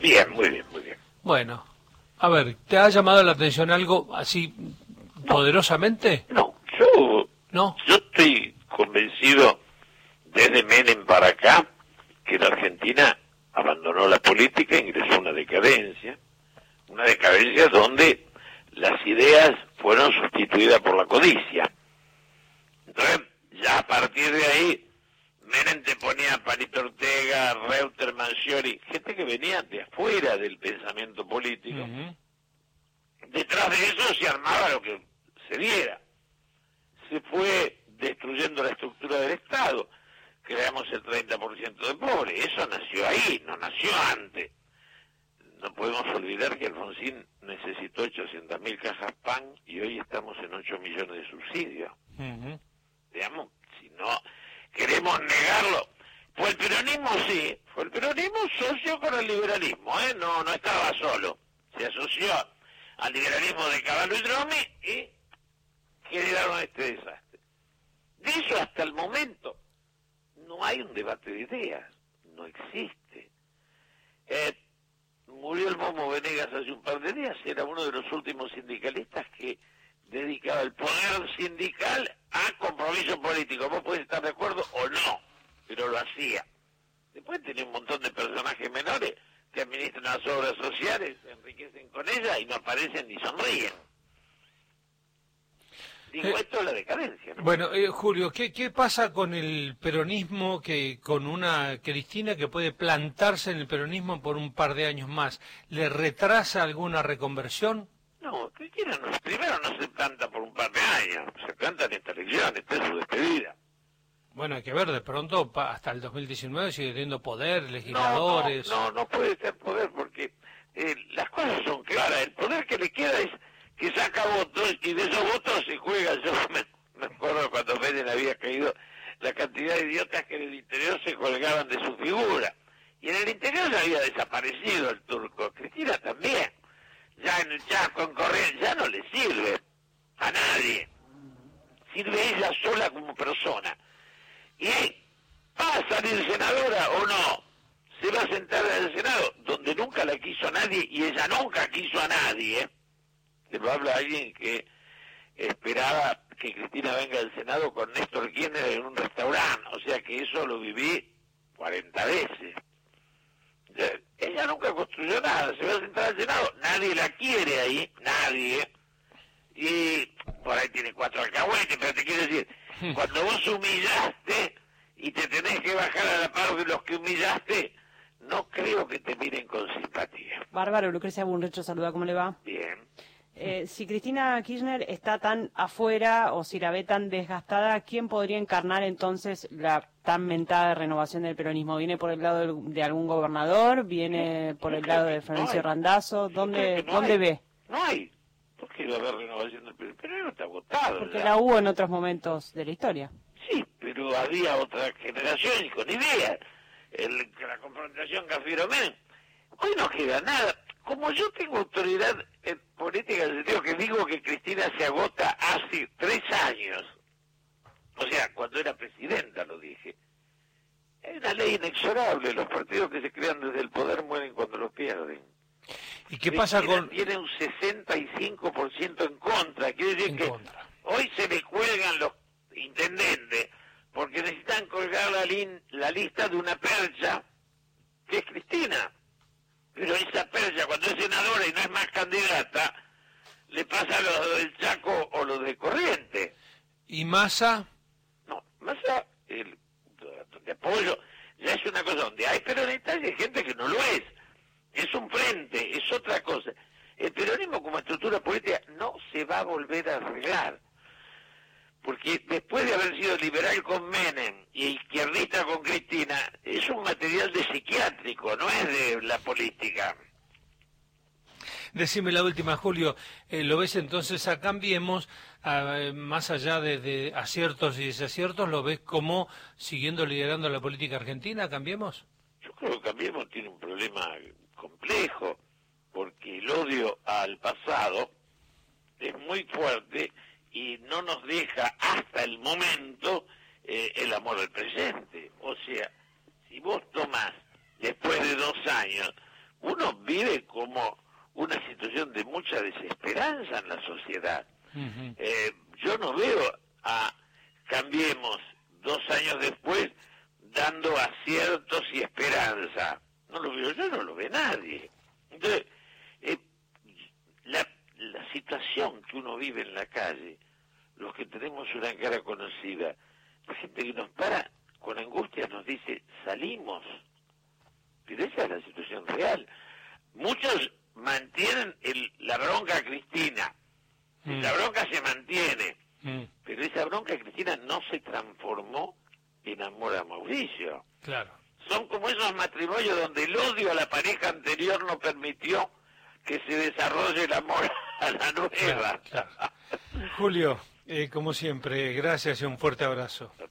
Bien, muy bien, muy bien. Bueno, a ver, ¿te ha llamado la atención algo así poderosamente? No, ¿No? yo estoy convencido desde Menem para acá que la Argentina abandonó la política e ingresó a una decadencia donde las ideas fueron sustituidas por la codicia. Entonces, ya a partir de ahí, Menem te ponía a Palito Ortega, Reuter, Mangieri, gente que venía de afuera del pensamiento político. Uh-huh. Detrás de eso se armaba lo que se diera. Se fue destruyendo la estructura del Estado. Creamos el 30% de pobres. Eso nació ahí, no nació antes. No podemos olvidar que Alfonsín necesitó 800.000 cajas pan y hoy estamos en 8 millones de subsidios. Uh-huh. Digamos, si no queremos negarlo. Fue el peronismo, sí. Fue el peronismo socio con el liberalismo, ¿eh? No estaba solo. Se asoció al liberalismo de Cavallo y Dromi y generaron este desastre. De eso hasta el momento no hay un debate de ideas, no existe. Murió el Momo Venegas hace un par de días, era uno de los últimos sindicalistas que dedicaba el poder sindical a compromiso político. Vos podés estar de acuerdo o no, pero lo hacía. Después tenía un montón de personajes menores que administran las obras sociales, se enriquecen con ellas y no aparecen ni sonríen. Digo, esto es la decadencia, ¿no? Bueno, Julio, ¿qué pasa con el peronismo, que con una Cristina que puede plantarse en el peronismo por un par de años más? ¿Le retrasa alguna reconversión? No, Cristina primero no se planta por un par de años, se planta en esta elección, esta es su despedida. Bueno, hay que ver, de pronto hasta el 2019 sigue teniendo poder, legisladores... No puede ser poder porque las cosas son claras, el poder que le queda es que saca votos y de esos votos se juega. Yo me acuerdo cuando Menem había caído la cantidad de idiotas que en el interior se colgaban de su figura. Y en el interior ya había desaparecido el turco. Cristina también. Ya en el Chaco, en Corrientes, ya no le sirve a nadie. Sirve ella sola como persona. Y va a salir senadora o no. Se va a sentar en el Senado, donde nunca la quiso nadie y ella nunca quiso a nadie. Te lo habla alguien que esperaba que Cristina venga al Senado con Néstor Kirchner en un restaurante, o sea que eso lo viví 40 veces. Ella nunca construyó nada, se va a sentar al Senado, nadie la quiere ahí, nadie, y por ahí tiene 4 alcahuetes, pero te quiero decir, cuando vos humillaste y te tenés que bajar a la par de los que humillaste, no creo que te miren con simpatía. Bárbaro, Lucrecia Bunrecho saluda, ¿cómo le va? Bien. Si Cristina Kirchner está tan afuera o si la ve tan desgastada, ¿quién podría encarnar entonces la tan mentada renovación del peronismo? ¿Viene por el lado de algún gobernador? ¿Viene por el lado de Florencio Randazzo? ¿Dónde ve? No hay. ¿Por qué va a haber renovación del peronismo? El peronismo está agotado. Porque ya la hubo en otros momentos de la historia. Sí, pero había otra generación y con ideas. La confrontación Cafiero-Menem. Hoy no queda nada. Como yo tengo autoridad política, en el sentido que digo que Cristina se agota hace 3 años, o sea, cuando era presidenta lo dije, hay una ley inexorable, los partidos que se crean desde el poder mueren cuando los pierden. ¿Y qué pasa con...? Tiene un 65% en contra, quiere decir que hoy se le cuelgan los intendentes, porque necesitan colgar la lista de una percha, que es Cristina. Pero esa percha, cuando es senadora y no es más candidata, le pasa a los del Chaco o los de Corrientes. ¿Y Massa? No, Massa, el de apoyo, ya es una cosa donde hay peronistas y hay gente que no lo es. Es un frente, es otra cosa. El peronismo como estructura política no se va a volver a arreglar. Porque después de haber sido liberal con Menem y izquierdista con Cristina, es un material de psiquiátrico, no es de la política. Decime la última, Julio, ¿lo ves entonces a Cambiemos, más allá de aciertos y desaciertos, lo ves como siguiendo liderando la política argentina, Cambiemos? Yo creo que Cambiemos tiene un problema complejo, porque el odio al pasado es muy fuerte y no nos deja hasta el momento el amor al presente. O sea, si vos tomás, después de 2 años, uno vive como una situación de mucha desesperanza en la sociedad. Ujú. Yo no veo a Cambiemos 2 años después dando aciertos y esperanza. No lo veo yo, no lo ve nadie. Entonces, la situación que uno vive en la calle, los que tenemos una cara conocida, la gente que nos para con angustia nos dice, salimos. Pero esa es la situación real. Muchos mantienen la bronca a Cristina. La bronca se mantiene. Pero esa bronca a Cristina no se transformó en amor a Mauricio. Claro. Son como esos matrimonios donde el odio a la pareja anterior no permitió que se desarrolle el amor a la nueva. Claro, claro. Julio, como siempre, gracias y un fuerte abrazo.